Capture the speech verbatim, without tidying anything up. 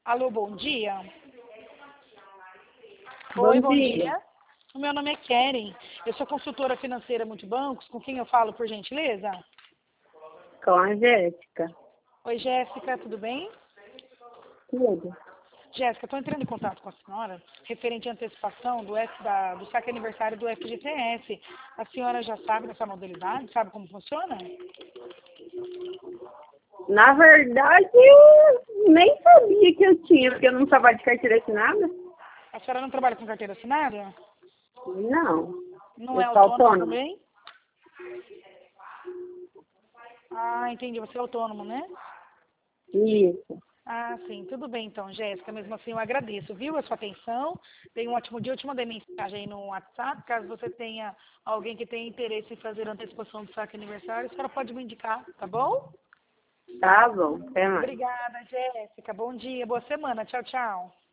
Alô, bom dia. Bom Oi, bom dia. dia. O meu nome é Keren. Eu sou consultora financeira Multibancos. Com quem eu falo, por gentileza? Com a Jéssica. Oi, Jéssica, tudo bem? Tudo. Jéssica, estou entrando em contato com a senhora referente à antecipação do, F, da, do saque aniversário do F G T S. A senhora já sabe dessa modalidade? Sabe como funciona? Na verdade, eu nem sabia que eu tinha, porque eu não trabalho de carteira assinada. A senhora não trabalha com carteira assinada? Não. Não Eu é sou autônoma autônoma. também? Ah, entendi. Você é autônomo, né? Isso. Ah, sim. Tudo bem, então, Jéssica. Mesmo assim, eu agradeço, viu, a sua atenção. Tenha um ótimo dia. Eu te mandei mensagem aí no WhatsApp. Caso você tenha alguém que tenha interesse em fazer a antecipação do saque aniversário, a senhora pode me indicar, tá bom? Tá bom. Até mais. Obrigada, Jéssica. Bom dia. Boa semana. Tchau, tchau.